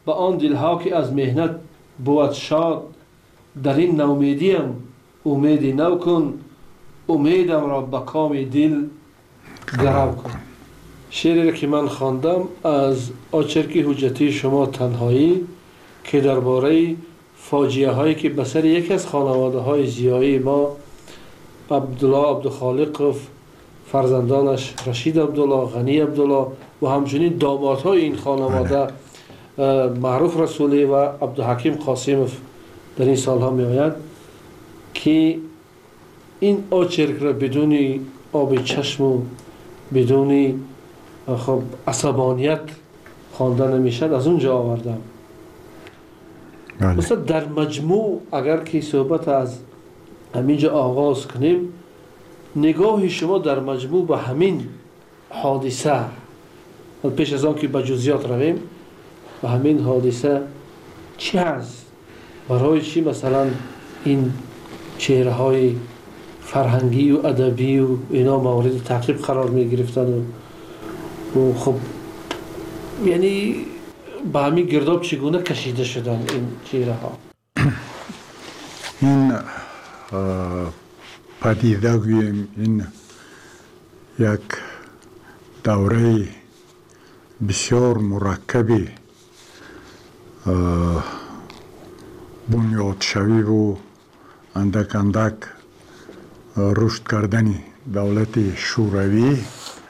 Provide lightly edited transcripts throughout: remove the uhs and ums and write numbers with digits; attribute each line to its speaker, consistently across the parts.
Speaker 1: به آن دلها که از مهنت بود شاد. در این نومیدیم امیدی نو کن، امیدم را به کام دل گرو کن. شعری که من خواندم از آچرکی حجتی شما تنهایی که درباره فاجعه هایی که به سر یکی از خانواده های زیایی ما، عبدالله عبدالخالق و فرزندانش رشید عبدالله، غنی عبدالله و همچنین دامادهای این خانواده معروف رسولی و عبدالحکیم قاسمов در این سالها می آید که این آچرک را بدون آب چشم و بدون خب عصبانیت خوانده نمیشد، از اونجا آوردم. مثلا در مجموع اگر که صحبت از همینجا آغاز کنیم، نگاه شما در مجموع به همین حادثه، پیش از آن که به جزئیات رویم، به همین حادثه چی هست؟ برای چی مثلا این چهره های فرهنگی و ادبی و اینا مورد تعقیب قرار می گرفتن و خب یعنی به همین گرداب چگونه کشیده شدن این چهره ها؟
Speaker 2: این پدیده گوییم این یک دوره بسیار مرکبی بنیاد شوی و اندک اندک رشد کردن دولت شوروی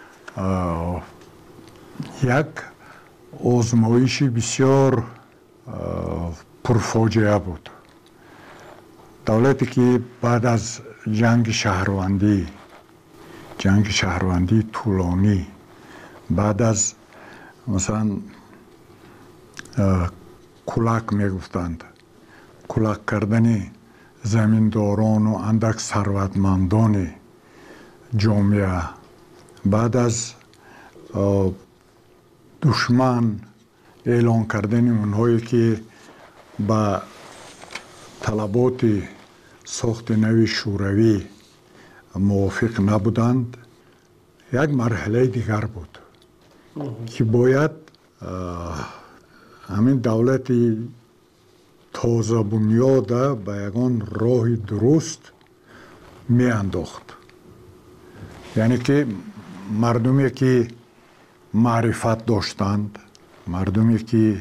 Speaker 2: یک آزمایش بسیار پرفاجعه بود. دولتی که بعد از جنگ شهروندی طولانی، بعد از مثلا کلک میگفتند، کلک کردن زمینداران و اندک ثروتمندان جامعه، بعد از دشمن اعلان کردن اونهایی که با طلبات ساخت نوی شوروی موافق نبودند، یک مرحله دیگر بود که باید همین دولت تازه بنیاده به یگان راه درست می انداخت. یعنی که مردمی که معرفت داشتند، مردمی که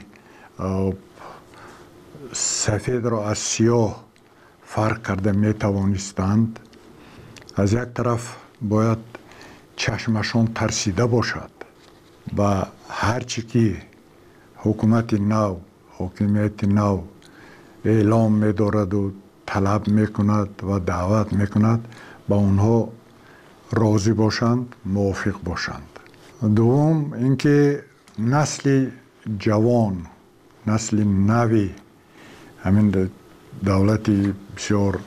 Speaker 2: سفید را از سیاه فرق کرده می توانستند، از یک طرف باید چشمشان ترسیده باشد و هرچی که حکومت نو، حاکمیت نو اعلام می دارد و طلب می کند و دعوت می کند با اونها راضی باشند، موافق باشند. دوم اینکه نسل جوان، نسل نوی همین دولت بسیار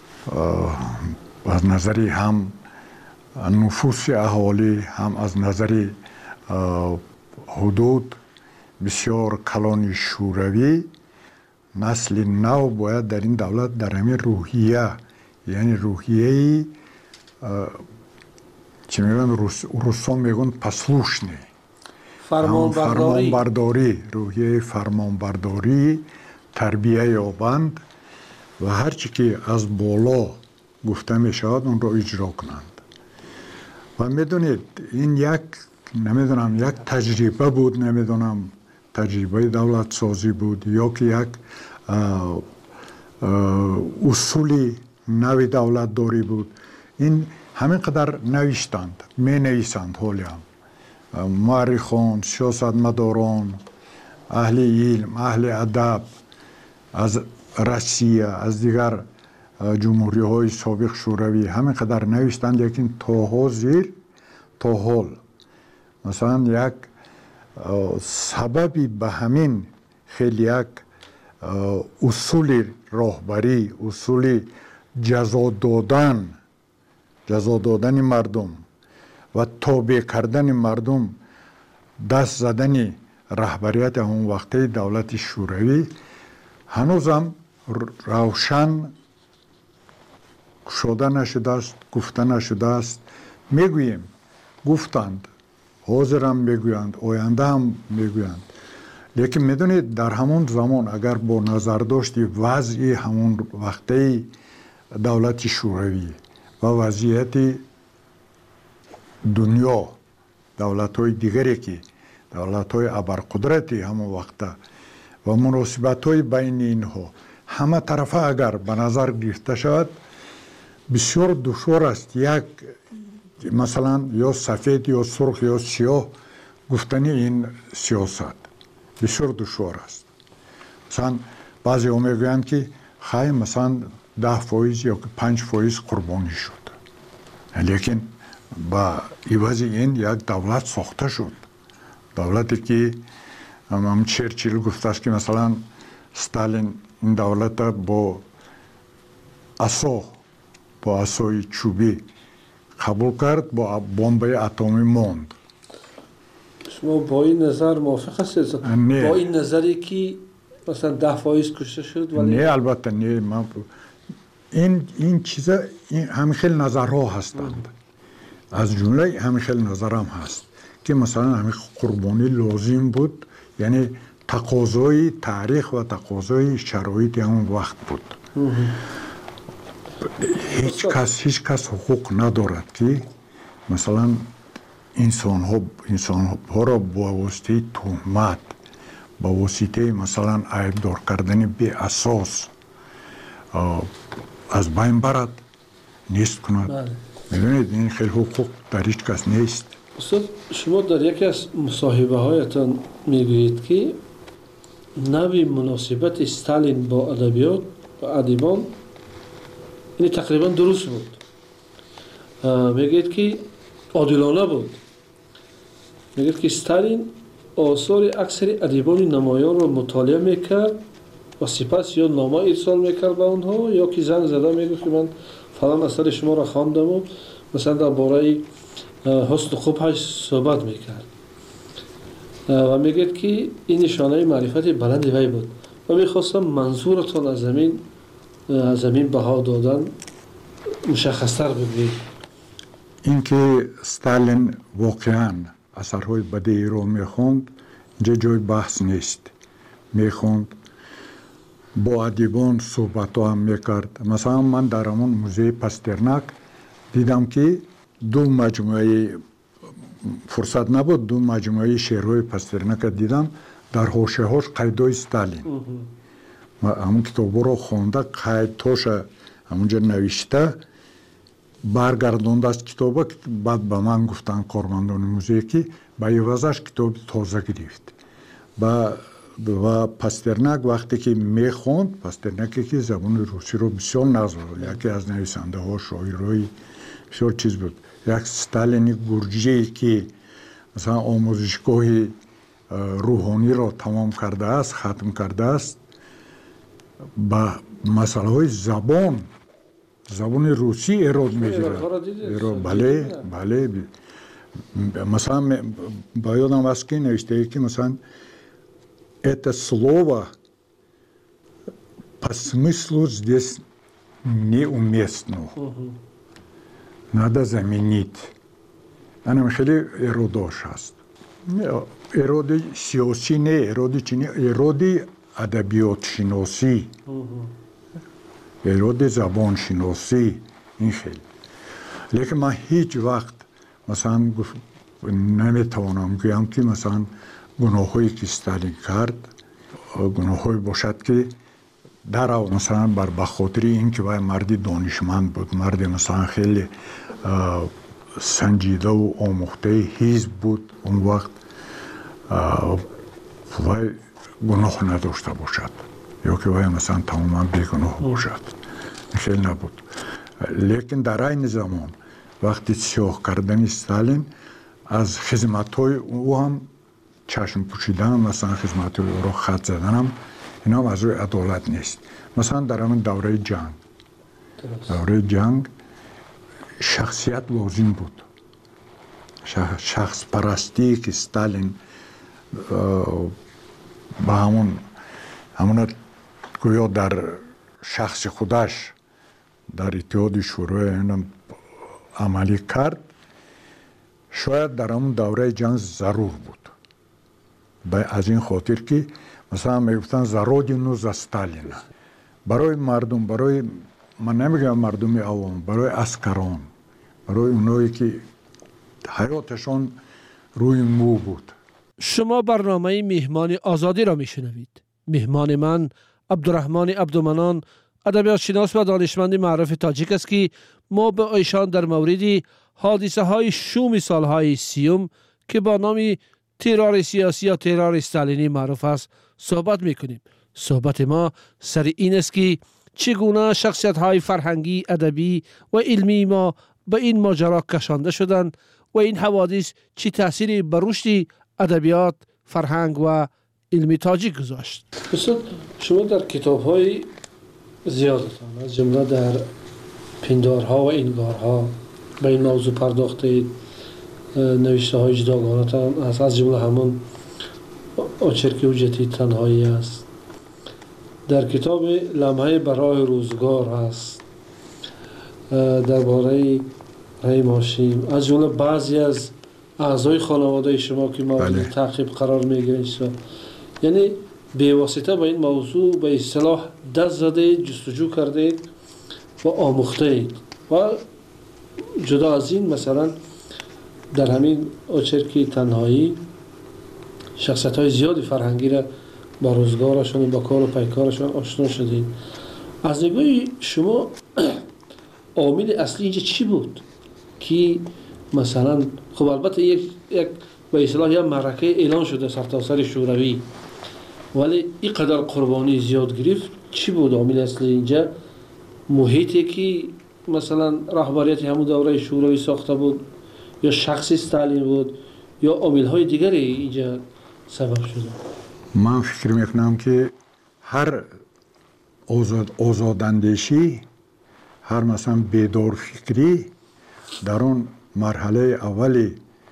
Speaker 2: از نظری هم نفوس اهالی هم از نظری حدود بسیار کلان شوروی، نسل نو باید در این دولت در همین روحیه، یعنی روحیه چی میگن روسان میگن پسلوشنی، فرمانبرداری، روحیه فرمانبرداری تربیه یابند و هرچی که از بالا گفته می شود اون را اجرا کنند. و میدونید این یک تجربه بود، نمیدونم تجربه دولت سازی بود یا که یک اصولی نوی دولت داری بود. این همین قدر نوشتند، می نویسند حالی هم مورخان، سیاستمداران، اهل علم، اهل ادب از روسیه، از دیگر جمهوری های سابق شوروی همین قدر نوشتند، لیکن تا حال مثلا یک سببی به همین خیلی یک اصول راهبری، اصول جزا دادن مردم و تابع کردن مردم، دست زدن رهبریت اون وقتی دولت شوروی هنوزم روشن شده نشده است، گفته نشده است. میگوییم گفتند، حاضر هم میگویند، آینده هم میگویند. لیکن میدونید در همون زمان اگر با نظر داشتی وضعی همون وقتی دولت شوروی و وضعیت دنیا دولت‌های دیگری که دولت‌های ابرقدرتی همون وقت و مناسبت‌های بین اینها همه طرفه اگر به نظر گرفته شود بسیار دشوار است یک مثلا یا سفید یا سرخ یا سیاه گفتنی این سیاست بسیار دشوار است. مثلا بعضی ها میگویند که خیلی مثلا 10% یا 5% قربانی شد، لیکن با عوض این یک دولت ساخته شد، دولتی که هم چرچیل گفته است که مثلا ستالین این دولت با عصای چوبی قبول کرد، با بمب اتمی ماند.
Speaker 1: شما با این نظر موافق هستید؟ با این نظری که مثلا 10% کشته شد؟ ولی
Speaker 2: نه البته نه، من این چیزا همین خیلی نظرها هستند، از جمله همین خیلی نظرم هست که مثلا همین قربانی لازم بود، یعنی تقاضای تاریخ و تقاضای شرایط همون وقت بود. هیچ کس حقوق ندارد که مثلا انسان ها را با واسطه تهمت، با واسطه مثلا عیبدار کردن بی اساس از بین برد، نیست کند. میدونید این خیلی حقوق در هیچ کس نیست.
Speaker 1: استاد شما در یکی از مصاحبه هایتان میگویید که نوع مناسبت استالین با ادبیات و ادیبان این تقریبا درست بود. میگید که عادلانه بود. میگید که استالین آثار اکثر ادیبان نمایان را مطالعه میکرد و سپس یا نامه ارسال میکرد به اونها یا که زنگ زده میگفت که من فلان اثر شما را خواندم و مثلا درباره حسن و خوبش صحبت میکرد و میگید که این نشانه معرفت بلند وی بود و میخواستم منظورتان از زمین بها دادن مشخصتر بگویید.
Speaker 2: اینکه ستالین واقعا اثرهای بدی رو میخوند اینجا جای بحث نیست. میخوند، با ادیبان صحبت هم میکرد. مثلا من در همون موزه پاسترناک دیدم که دو مجموعه فرصت نبود، دو مجموعه شعرهای پاسترناک دیدم، در حاشیه هاش قیدای ستالین. همون کتاب رو خونده، قیدهاش همونجا نوشته، برگردانده از کتاب. بعد به من گفتن کارمندان موزه که به عوضش کتاب تازه گرفت. و پاسترناک وقتی که میخوند، پاسترناکی که زبان روسی رو بسیار نزد، یکی از نویسنده ها شاعرای بسیار چیز بود، یک ستالینی گرجی که مثلا آموزشگاه روحانی را تمام کرده است، ختم کرده است، با مسئله های زبان روسی ایراد میگیره. بله مثلا با یادم است که نوشته که مثلا это слово по смыслу здесь неуместно. Надо заменить. انا خیلی ایراداش هست. ایراد سیاسی نه، ایراد چینی، ایراد ادبیات شناسی، ایراد زبان شناسی، این خیلی. لیکن من هیچ وقت مثلا نمیتوانم گویم که مثلا گناهایی که ستالین کرد گناهایی باشد که در مثلا به خاطر اینکه وای مردی دانشمند بود، مردی مثلا خیلی سنجیده و آموخته حزب بود، اون وقت وای گناه نداشته باشد یا که وای مثلا تماما بیگناه باشد، خیلی نبود. لیکن در این زمان وقتی سیاه کردن ستالین از خدمت‌های او هم چشم پوشیدن، مثلا خدمت‌های او را خط زدن هم، اینا هم از روی عدالت نیست. مثلا در همین دوره جنگ شخصیت لازم بود، شخص پرستی که ستالین با همون گویا در شخص خودش در اتحاد شوروی عملی کرد، شاید در همون دوره جنگ ضرور بود. از این خاطر که مثلا میگفتن за родину за Сталина. برای مردم، برای من نمیگم مردم عوام، برای عسکران، برای اونایی که حیاتشان روی مو بود.
Speaker 1: شما برنامه مهمان آزادی را میشنوید. مهمان من عبدالرحمن عبدالمنان، ادبیات شناس و دانشمند معروف تاجیک است که ما به ایشان در مورد حادثه های شوم سالهای 30 که با نام ترور سیاسی یا ترور استالینی معروف است صحبت میکنیم. صحبت ما سر این است که چگونه شخصیت های فرهنگی، ادبی و علمی ما به این ماجرا کشانده شدند و این حوادث چه تأثیری بر رشد ادبیات، فرهنگ و علمی تاجیک گذاشت. استاد، شما در کتاب های زیادتان از جمله در پندارها و انگارها به این موضوع پرداختید. نوشته های جداگانه‌تان از جمله همون آچرک حجتی تنهایی است. در کتاب لمحه برای روزگار هست درباره رحیم هاشم، از جمله بعضی از اعضای خانواده شما که مورد تعقیب قرار میگیرید. یعنی به واسطه به این موضوع به اصطلاح دست زده، جستجو کردید و آموختید. و جدا از این مثلا در همین آچرک تنهایی شخصیت های زیادی فرهنگی را با روزگارشون و با کار و پیکارشون آشنا شدید. از نگاه شما عامل اصلی اینجا چی بود که مثلا خب البته یک به اصطلاح یک معرکه اعلان شده سرتاسر شوروی، ولی این قدر قربانی زیاد گرفت؟ چی بود عامل اصلی اینجا؟ محیطی که مثلا رهبریت همون دوره شوروی ساخته بود، یا شخص استالین بود، یا عامل‌های دیگری اینجا سبب شده؟
Speaker 2: من فکر میکنم که هر آزاداندیشی، هر مثلا بیدار فکری در اون مرحله اولی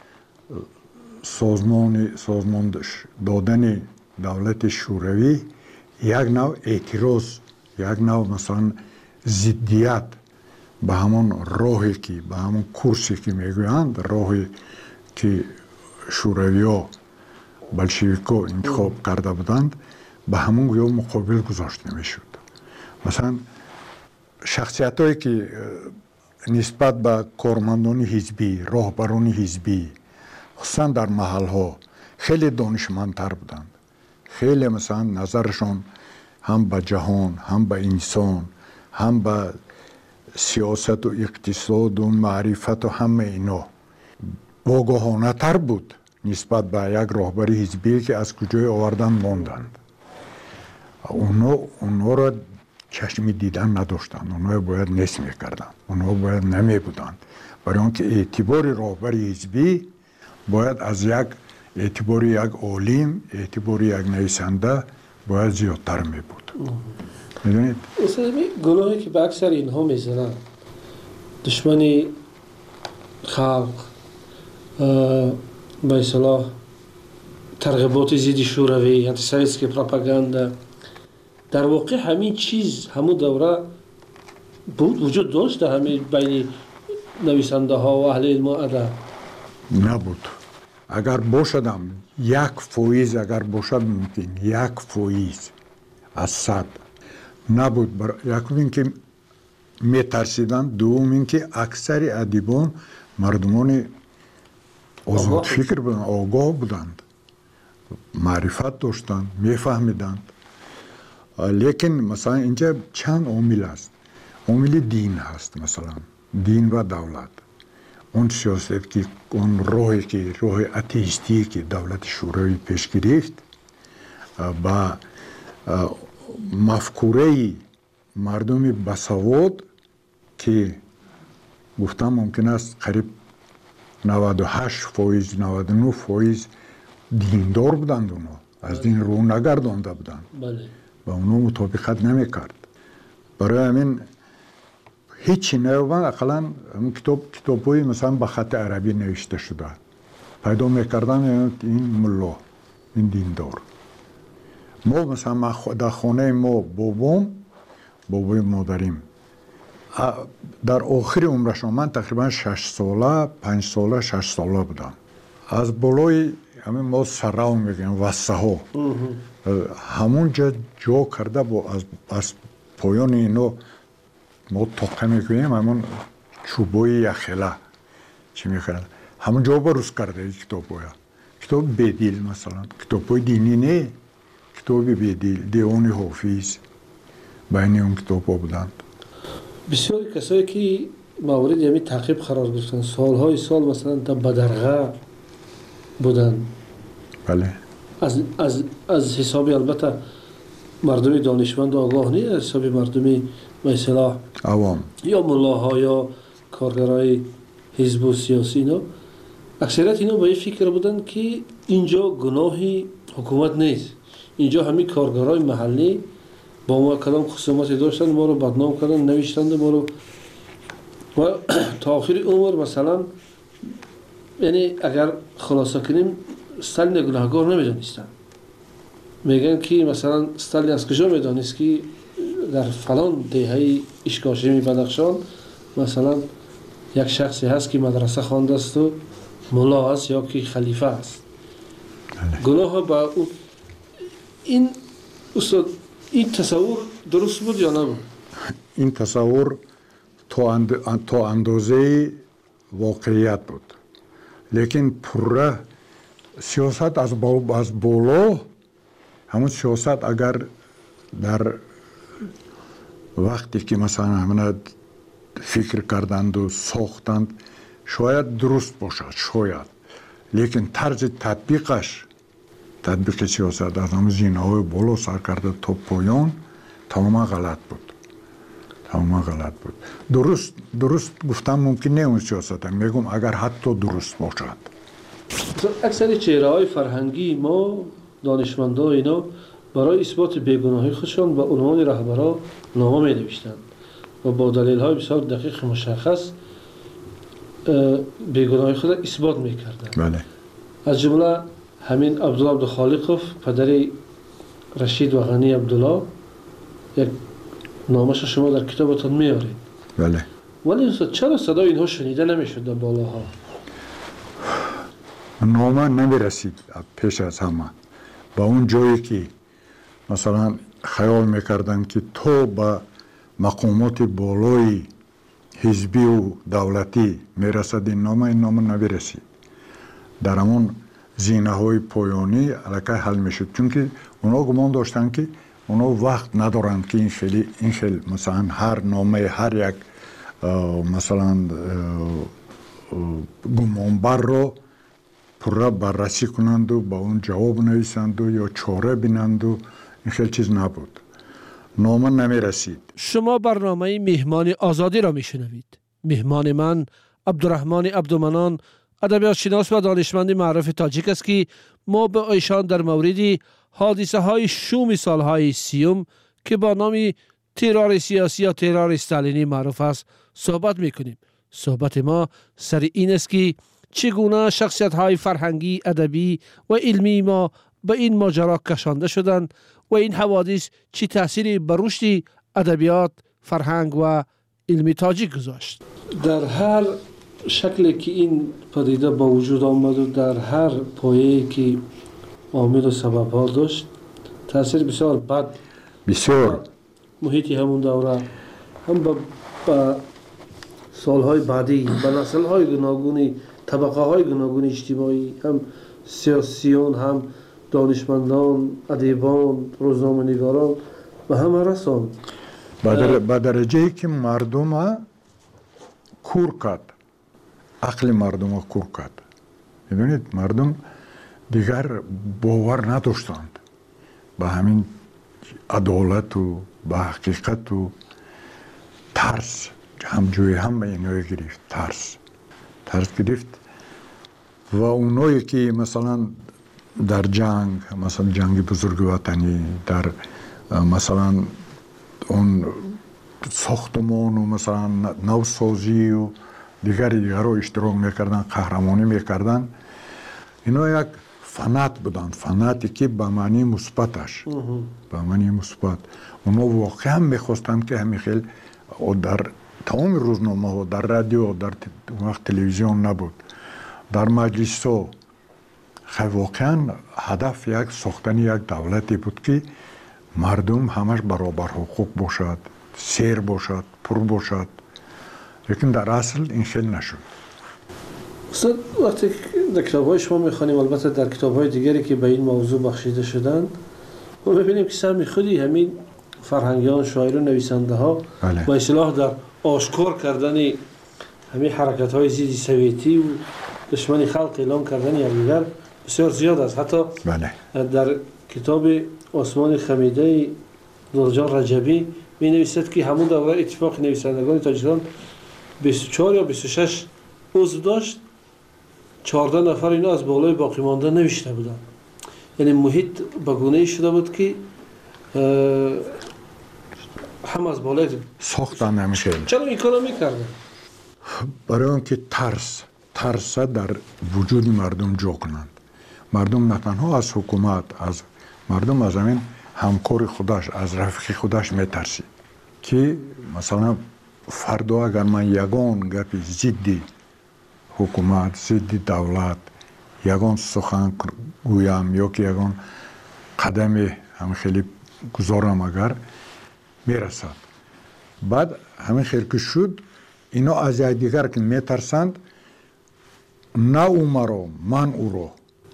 Speaker 2: سازمان دادن دولت شوروی یک نوع اعتراض، یک نوع مثلا ضدیت به همون راهی که به همون کورسی که میگویند، راهی که شوروی ها بلشویکا انتخاب کرده بودند، به همون گویا مقابل گذاشته میشد. مثلا شخصیت هایی که نسبت به کارمندان حزبی، راهبران حزبی، خصوصا در محل ها خیلی دانشمندتر بودند. خیلی مثلا نظرشان هم به جهان، هم به انسان، هم به سیاست و اقتصاد و معرفت و همه اینا واگاهانه تر بود نسبت به یک راهبر حزبی که از کجای آوردن ماندند. اونا را چشمی دیدن نداشتند، اونا باید نصف میکردند، اونا باید نمی بودند. برای آنکه اعتبار راهبر حزبی باید از یک اعتبار یک عالم، اعتبار یک نویسنده باید زیادتر می بود. میدونید؟
Speaker 1: اصلا گناهی که به اکثر اینها میزنن، دشمنی خلق، به اصطلاح ترغیبات ضد شوروی، انتی‌سویتسکی پروپاگاندا، در واقع همین چیز همون دوره بود، وجود داشت در همین بین نویسنده ها و اهل علم و ادب؟
Speaker 2: نبود. اگر باشدم 1% اگر باشد ممکن 1% از 100 نبود. یکم این که میترسیدن، دوم این که اکثر ادیبان مردمان آزاد فکر بودند، آگاه بودند، معرفت داشتند، میفهمیدند. لیکن مثلا اینجا چند عامل است. عامل دین هست، مثلا دین و دولت. اون سیاست که اون راهی که راه اتئیستی که دولت شوروی پیش گرفت با مفکوره مردم بسواد که گفتم ممکن است قریب 98% 99% دیندار بودند، اونا از دین رو نگردانده بودند و اونا مطابقت نمی کرد. برای همین هیچی نیومد. اقلا کتاب‌های مثلا به خط عربی نوشته شده پیدا میکردن، این ملا، این دیندار. ما مثلا در خانه ما بابای مادریم در آخر عمرشان، من تقریبا 6 ساله 5 ساله 6 ساله بودم، از بالای همین ما سراو میگیم وسه ها همونجا جا کرده با از پایان اینو ما تاقه میکنیم همون چوبای یخله چی میکنن همونجا بروز کرده این کتاب باید کتاب بدیل مثلا کتاب های دینی نه کتاب بدیل دیوان حافظ بین اون کتاب ها بودند
Speaker 1: بسیاری کسایی که موارد یعنی تعقیب قرار گرفتن سالهای سال مثلا تا بدرغه بودن
Speaker 2: بله
Speaker 1: از حسابی البته مردم دانشمند و آگاه نیست از حسابی مردم مثلا
Speaker 2: عوام
Speaker 1: یا ملاها یا کارگرای حزب و سیاسی اینا اکثریت اینا با این فکر بودن که اینجا گناهی حکومت نیست اینجا همین کارگرای محلی با ما کدام خصوماتی داشتن ما رو بدنام کردن نوشتند ما رو و تا آخر عمر مثلا یعنی اگر خلاصه کنیم استالین گناهکار نمیدانستن میگن که مثلا استالین از کجا میدانست که در فلان دهه اشکاشمی بدخشان مثلا یک شخصی هست که مدرسه خوانده است و ملا است یا که خلیفه است گناه با این استاد این تصور درست بود یا نبود؟
Speaker 2: این تصور تا اندازه واقعیت بود لیکن پره سیاست از بالا همون سیاست اگر در وقتی که مثلا همه فکر کردند و ساختند شاید درست باشد شاید لیکن طرز تطبیق سیاست از همون زینه های بالا سر کرده تا پایان تماما غلط بود درست گفتم ممکن نه اون سیاست میگم اگر حتی درست باشد
Speaker 1: اکثر چهره های فرهنگی ما دانشمندا اینا برای اثبات بیگناهی خودشان به عنوان رهبرا نامه می نوشتند و با دلیل های بسیار دقیق مشخص بیگناهی خود اثبات می کردند
Speaker 2: بله
Speaker 1: از جمله همین عبدالله عبدالخالقوف پدر رشید و غنی عبدالله یک نامش شما در کتابتان میارید
Speaker 2: بله
Speaker 1: ولی چرا صدای اینها شنیده نمیشد در بالاها
Speaker 2: نامه نمیرسید پیش از همه با اون جایی که مثلا خیال میکردن که تو با مقامات بالای حزبی و دولتی میرسد این نامه نمیرسید در همون زینه های پایانی علاقه حل میشد چون که اونا گمان داشتن که اونا وقت ندارند که این خیلی مثلا هر نامه هر یک مثلا گمانبر رو پره بررسی کنند و با اون جواب نویسند و یا چاره بینند و این خیلی چیز نبود نامه نمی رسید
Speaker 1: شما برنامه مهمان آزادی را میشنوید مهمان من عبدالرحمن عبدالمنان ادبیات شناس و دانشمند معروف تاجیک است که ما به ایشان در مورد حادثه های شوم سالهای 30 که با نام ترور سیاسی یا ترور استالینی معروف است صحبت میکنیم. صحبت ما سر این است که چگونه شخصیت های فرهنگی، ادبی و علمی ما به این ماجرا کشانده شدند و این حوادث چه تأثیری بر رشد ادبیات، فرهنگ و علمی تاجیک گذاشت. در هر شکلی که این پدیده با وجود آمد و در هر پایه‌ای که عامل و سبب ها داشت تأثیر بسیار بد
Speaker 2: بسیار
Speaker 1: محیطی همون دوره هم با سالهای بعدی با نسل‌های گوناگونی طبقه‌های گوناگون اجتماعی هم سیاسیون هم دانشمندان ادیبان روزنامه‌نگاران و همه رسان
Speaker 2: به درجه‌ای که مردم کور کرد عقل مردم کور کرد می‌دونید مردم دیگر باور نداشتند به همین عدالت و به حقیقت و ترس همجوری هم به اینو گرفت ترس گرفت و اونایی که مثلا در جنگ مثلا جنگ بزرگ وطنی در مثلا اون ساختمان و مثلا نوسازی و دیگر رو اشتراک میکردن قهرمانی میکردن اینا یک فنات بودن فناتی که به معنی مثبتش به معنی مثبت اونا واقعا میخواستن که همین خیلی در تمام روزنامه ها در رادیو در وقت تلویزیون نبود در مجلس ها خب واقعا هدف یک ساختن یک دولتی بود که مردم همش برابر حقوق باشد، سیر باشد، پر باشد. لیکن در اصل این خیلی نشد.
Speaker 1: استاد وقتی در کتاب‌های شما می‌خوانیم، البته در کتاب‌های دیگری که به این موضوع بخشیده شدند، ما ببینیم که سهم خودی همین فرهنگیان، شاعران، نویسنده‌ها به اصطلاح در آشکار کردن همین حرکت‌های ضد سویتی و دشمنی خلق اعلام کردن یکدیگر بسیار زیاد است. حتی در کتاب عثمان خمیده نورجان رجبی می‌نویسد که همون دوره اتفاق نویسندگان تاجیکستان 24 یا 26 عضو داشت، 14 نفر اینا از بالای باقی مانده نوشته بودند. یعنی محیط به گونه‌ای شده بود که هم از بالای
Speaker 2: ساختن نمیشه.
Speaker 1: چرا این کارو میکردن؟
Speaker 2: برای اینکه ترس در وجود مردم جا کنند. مردم نه تنها از حکومت، از مردم از همین همکار خودش، از رفیق خودش میترسی که مثلا فردا اگر من یگان گپی ضد حکومت، ضد دولت یگان سخن گویم یا که یگان قدم همین خیلی گذارم اگر میرسد، بعد همین خیلی که شد اینا از دیگر که میترسند، نه او مرا من او را.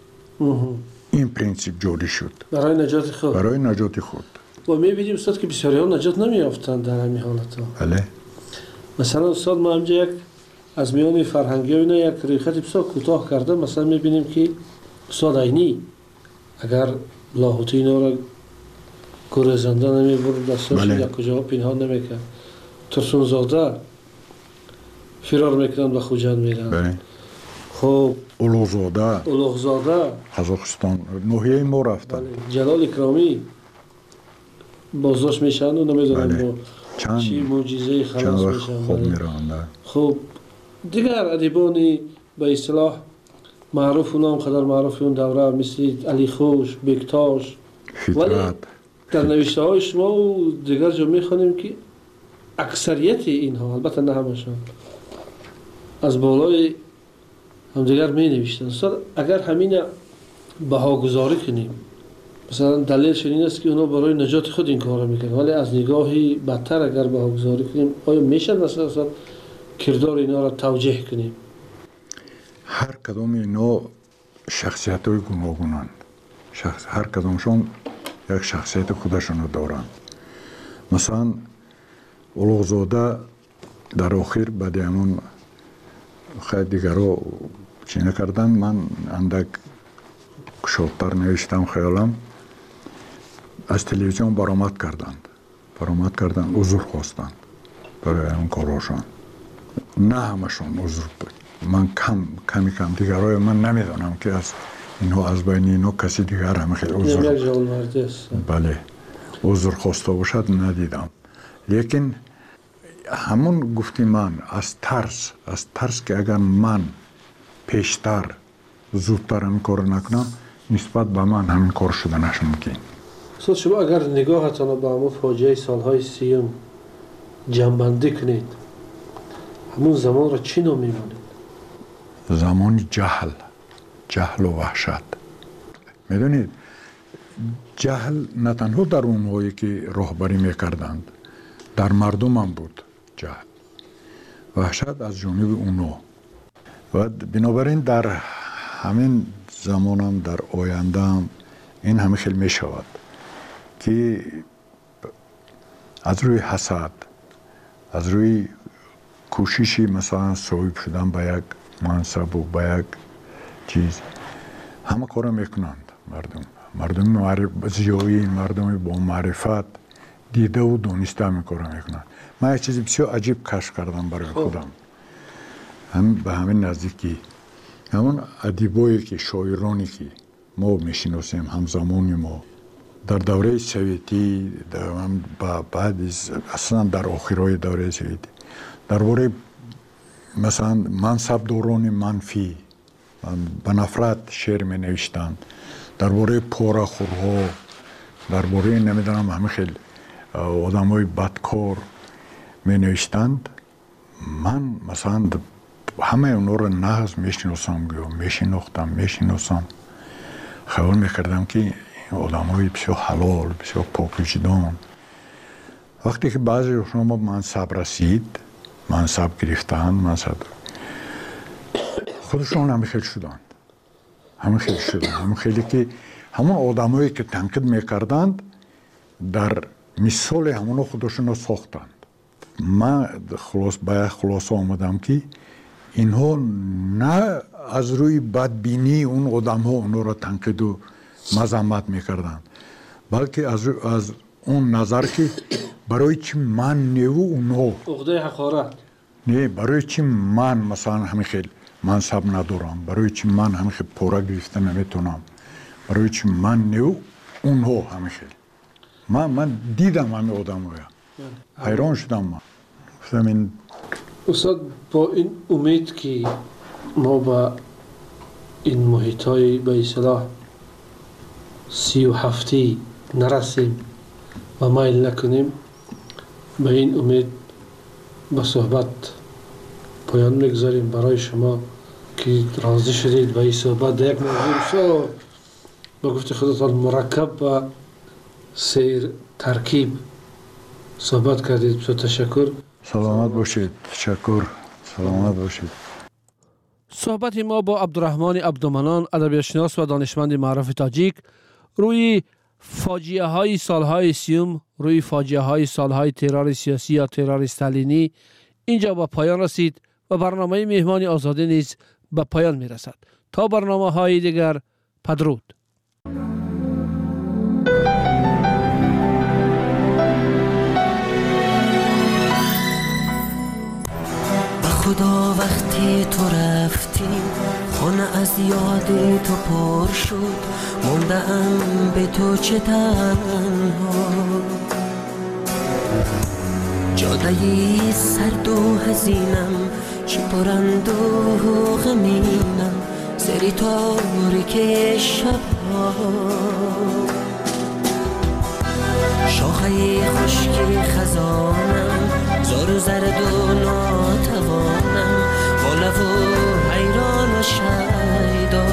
Speaker 2: این پرینسیپ جوری شد
Speaker 1: برای نجات خود.
Speaker 2: برای نجات خود.
Speaker 1: و میبینیم استاد که بسیاری ها نجات نمیافتند در همین حالت ها.
Speaker 2: بله.
Speaker 1: مثلا استاد ما همجا یک از میان فرهنگی ها اینا یک ریخت بسیار کوتاه کرده. مثلا میبینیم که استاد عینی اگر لاهوتی اینا را گریزنده نمیبرد، دستاش یک کجا پنهان نمیکرد، ترسون زاده فرار میکنند و خوجند میرند. خب اولوغزاده
Speaker 2: قزاقستان نوحیه ما رفتن.
Speaker 1: جلال اکرامی بازداشت میشن و نمیدونم چی معجزه خلاص میشن. خب دیگر ادیبانی به اصطلاح معروف و نام قدر معروف اون دوره مثل علی خوش، بکتاش، ولی در نوشته های شما و دیگر جا میخوانیم که اکثریت اینها، البته نه همشان، از بالای همدیگر می نوشتن. اگر همین بهاگذاری کنیم، مثلا دلیلش این است که اونا برای نجات خود این کار میکنن، ولی از نگاهی بدتر اگر بهاگذاری کنیم، آیا میشه مثلا کردار اینا را توجیه کنیم؟
Speaker 2: هر کدام اینا شخصیت های گوناگونند. هر کدامشون یک شخصیت خودشون رو دارند. مثلا اولوغزاده در آخر بعد همون خیلی دیگر رو چی نکردن، من اندک شادتر نوشتم خیالم، از تلویزیون برآمد کردند عذر خواستند برای اون کاراشون. نه همشون عذر بود، من کم دیگرای من نمیدونم که از اینها از بین اینها کسی دیگر هم خیلی عذر بله عذر خواسته باشد ندیدم. لیکن همون گفتی من از ترس که اگر من پیشتر زودتر همین کار نکنم، نسبت به من همین کار شدنش ممکن.
Speaker 1: استاد شما اگر نگاهتان به همون فاجعه سالهای 30 جمع‌بندی کنید، همون زمان را چی نام می‌بینید؟
Speaker 2: زمان جهل و وحشت. میدونید جهل نه تنها در اونهایی که راهبری میکردند، در مردم هم بود جهل. وحشت از جانب اونا. و بنابراین در همین زمان هم در آینده هم این همه خیلی می شود که از روی حسد، از روی کوششی مثلا صاحب شدن به یک منصب و به یک چیز همه کار میکنند. مردم زیایی، مردم با معرفت دیده و دانسته همین کار میکنند. من یک چیز بسیار عجیب کشف کردم برای خودم. به همین نزدیکی همون ادیبایی که شاعرانی که ما میشناسیم همزمانی ما در دوره سویتی، بعد اصلا در آخرای دوره سویتی درباره مثلا منصبداران منفی به نفرت شعر می نوشتند، درباره پاره‌خورها، درباره نمیدونم همه خیلی آدمای بدکار می نوشتند. من مثلا همه اونا رو نغز میشناسم، میشناختم. خیال میکردم که این آدم های بسیار حلال، بسیار پاکوجدان. وقتی که بعضی شما منصب رسید، منصب گرفتند، منصب خودشون همه خیلی شدند. همه خیلی که همون آدمایی که تنقید میکردند در مثال همون خودشون رو ساختند. من خلاص آمدم که اینها نه از روی بدبینی اون آدم ها اونها را تنقید و مذمت میکردند، بلکه از اون نظر که برای چی من نیو اونها
Speaker 1: عقده حقارت،
Speaker 2: نه برای چی من مثلا همین خیلی منصب ندارم، برای چی من همین خیلی پورا گرفته نمیتونم، برای چی من نیو اونها همین خیلی. من دیدم همین آدم ها، حیران شدم. من گفتم این
Speaker 1: استاد با این امید که ما با این محیط های به اصطلاح 37 نرسیم و مایل نکنیم، به این امید به صحبت پایان میگذاریم. برای شما که راضی شدید به این صحبت در یک موضوع بسیار به گفت خودتان مرکب و سیر ترکیب صحبت کردید. بسیار تشکر.
Speaker 2: سلامت باشید. تشکر. سلامت باشید.
Speaker 1: صحبت ما با عبدالرحمن عبدالمنان، ادبیاتشناس و دانشمند معروف تاجیک، روی فاجعه های سالهای سیوم، روی فاجعه های سالهای ترور سیاسی یا ترور استالینی اینجا به پایان رسید و برنامه مهمان آزاده نیز به پایان می رسد. تا برنامه های دیگر، بدرود.
Speaker 3: خدا وقتی تو رفتی خانه از یاد تو پر شد، موندم به تو چه تنها. جادهی سرد و حزینم، چه پرند و غمینم، سری تاریک شبها. شاخه خشکی خزانم، زار و زرد و ناتوانم، با لب و حیران و شیدا.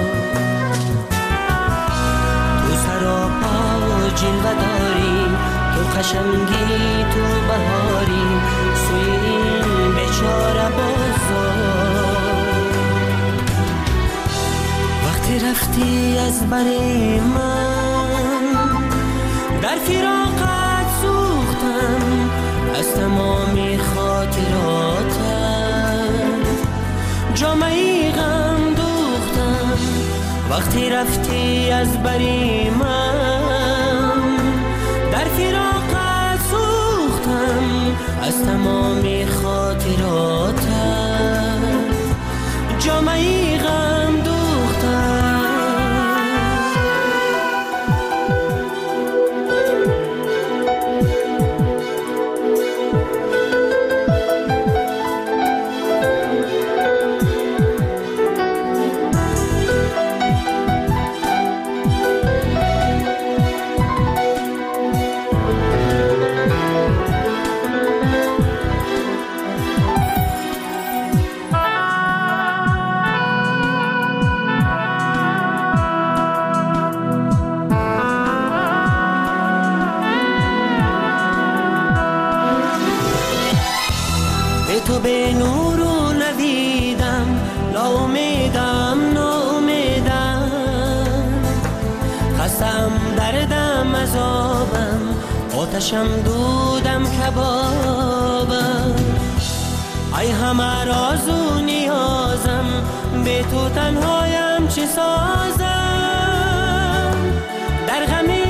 Speaker 3: تو سراپا و جلوه داری، تو قشنگی، تو بهاری، سوی این بیچاره بازار. وقتی رفتی از بر من، در فراقت سوختم از تمامی خاطراتت، جامعی غم دوختم. وقتی رفتی از بری من، در فراقت سوختم از تمامی خاطراتت، جامعی غم دوختم. تو به نور و ندیدم، ناامیدم ناامیدم، خستم دردم عذابم، آتشم دودم کبابم. ای همه راز و نیازم، به تو تنهایم چه سازم، در غمی